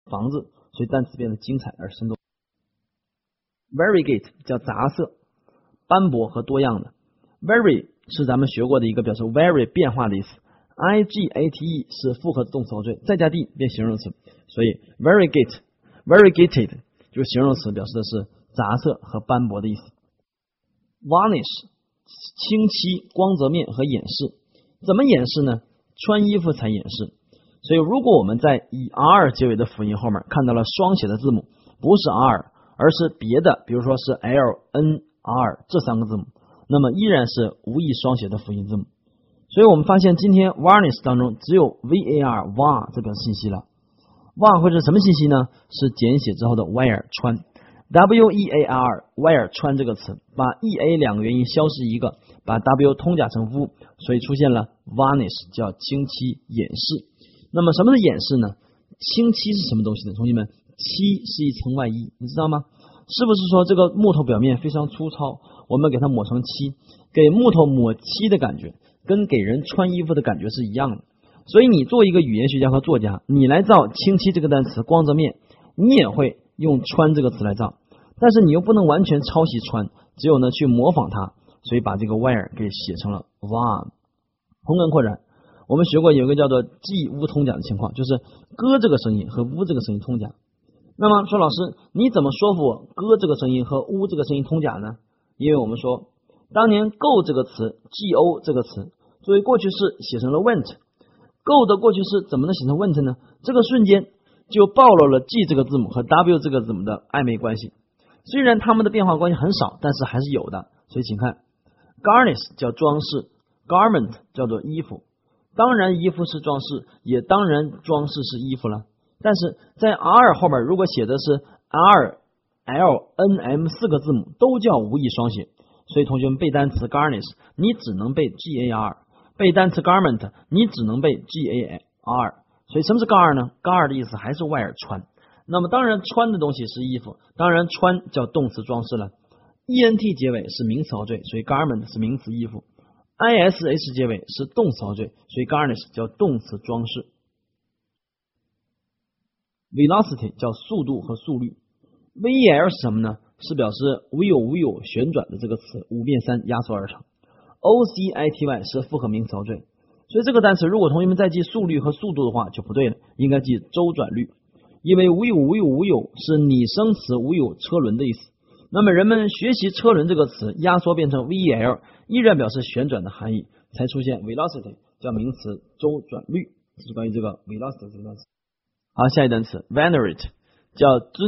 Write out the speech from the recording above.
房子，所以单词变得精彩而生动。Variegate 叫杂色，斑驳和多样的。Vary 是咱们学过的一个表示 vary 变化的意思， igate 是复合动词后缀，再加 d 变形容词，所以 variegated 就是形容词，表示的是杂色和斑驳的意思。Varnish 清漆、光泽面和掩饰，怎么掩饰呢？穿衣服才掩饰。所以如果我们在以 r 结尾的辅音后面看到了双写的字母，不是 r 而是别的，比如说是 l、n、r 这三个字母，那么依然是无意双写的辅音字母。所以我们发现今天 varnish 当中只有 var var 这表示信息了。var 会是什么信息呢？是简写之后的 wear 穿， wear wear 穿这个词，把 ea 两个元音消失一个，把 w 通假成 v， 所以出现了 varnish 叫清漆掩饰。那么什么是掩饰呢？清漆是什么东西呢？同学们，漆是一层外衣，你知道吗？是不是说这个木头表面非常粗糙，我们给它抹成漆，给木头抹漆的感觉跟给人穿衣服的感觉是一样的。所以你作为一个语言学家和作家，你来造清漆这个单词光泽面，你也会用穿这个词来造，但是你又不能完全抄袭穿，只有呢去模仿它，所以把这个 wear 给写成了 var。 同根扩展，我们学过有一个叫做记乌通假的情况，就是歌这个声音和乌这个声音通假。那么说老师，你怎么说服我歌这个声音和乌这个声音通假呢？因为我们说当年 go 这个词 go 这个词作为过去式写成了 went， go 的过去式怎么能写成 went 呢？这个瞬间就暴露了 g 这个字母和 w 这个字母的暧昧关系，虽然它们的变化关系很少，但是还是有的。所以请看 garnish 叫装饰， garment 叫做衣服，当然衣服是装饰，也当然装饰是衣服了。但是在 r 后面如果写的是 r、l、n、m 四个字母都叫无意双写，所以同学们背单词 garnish 你只能背 gar， 背单词 garment 你只能背 gar。 所以什么是 gar 呢？ gar 的意思还是 wear 穿。那么当然穿的东西是衣服，当然穿叫动词装饰了。 ent 结尾是名词后缀，所以 garment 是名词衣服。 ish 结尾是动词后缀，所以 garnish 叫动词装饰。Velocity 叫速度和速率， vel 是什么呢？是表示无有旋转的这个词5变3压缩而成。 ocity 是复合名词后缀，所以这个单词如果同学们再记速率和速度的话就不对了，应该记周转率，因为无有是拟声词无有车轮的意思。那么人们学习车轮这个词压缩变成 vel 依然表示旋转的含义，才出现 velocity 叫名词周转率。这是关于这个 velocity 这个单词。好，下一单词 venerate 叫尊